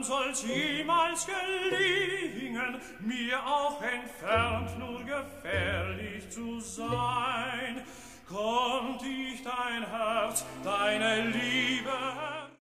soll's jemals gelingen, mir auch entfernt nur gefährlich zu sein. Konnt ich dein Herz, deine Liebe